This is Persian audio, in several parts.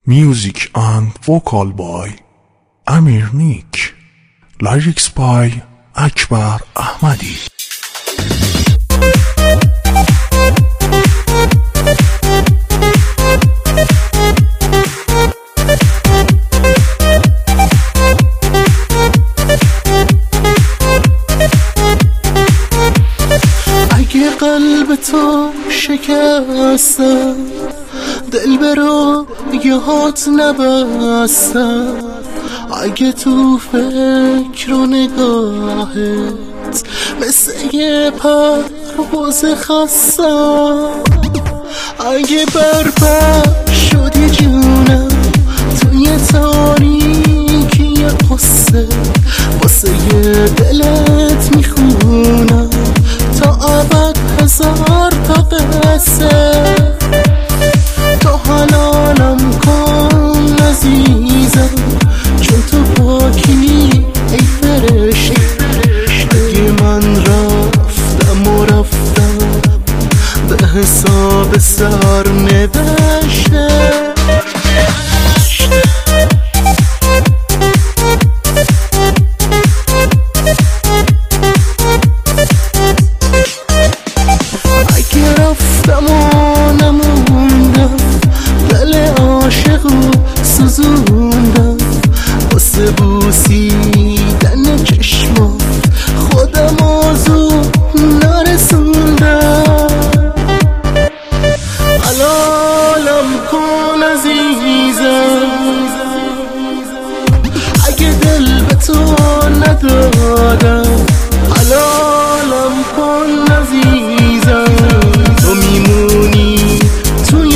Music and vocal by Amir Nick. Lyrics by Akbar Ahmadi. اگه قلب تو شکستم، دل برو یهات نبستم، اگه تو فکر و نگاهت مثل یه پرواز خستم، اگه بربر شدی جونم توی تاریکی قصه، واسه یه دلت میخونم تا ابد هزار تا قصه. تو حلالم کن عزیزم، چون تو پاکی ای فرشته. اگه من رفتم و رفتم به حساب سر نوشته. واسه بوسیدن چشمات خودم آزو نرسوندم. حلالم کن عزیزم، اگه دل به تو ندادم. حلالم کن عزیزم، تو میمونی توی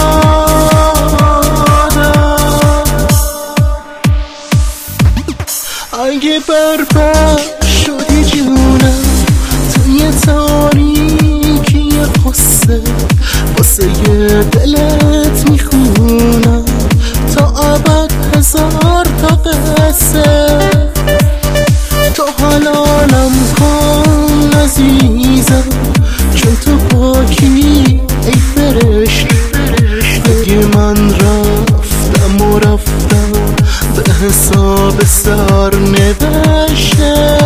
اگه بربر شدی جونم توی تاریکی قصه، واسه یه دلت میخونم تا ابد هزار تا قصه. تو حلالم کن عزیزم، چون تو پاکی ای فرشته. اگه من رفتم و رفتم به حساب سر نوشته.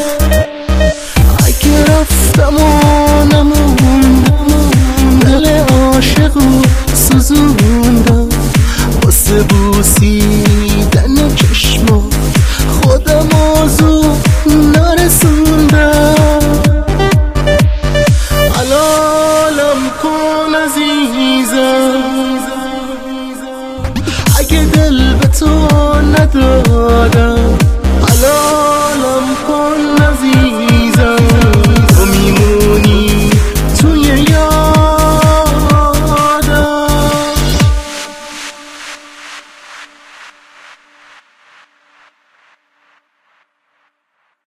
اگه رفتم و نموندم، دل عاشقو سوزوندم. واسه بوسیدن چشمات خودم آزو نرسوندم. حلالم کن عزیزم، اگه دل به تو ندادم.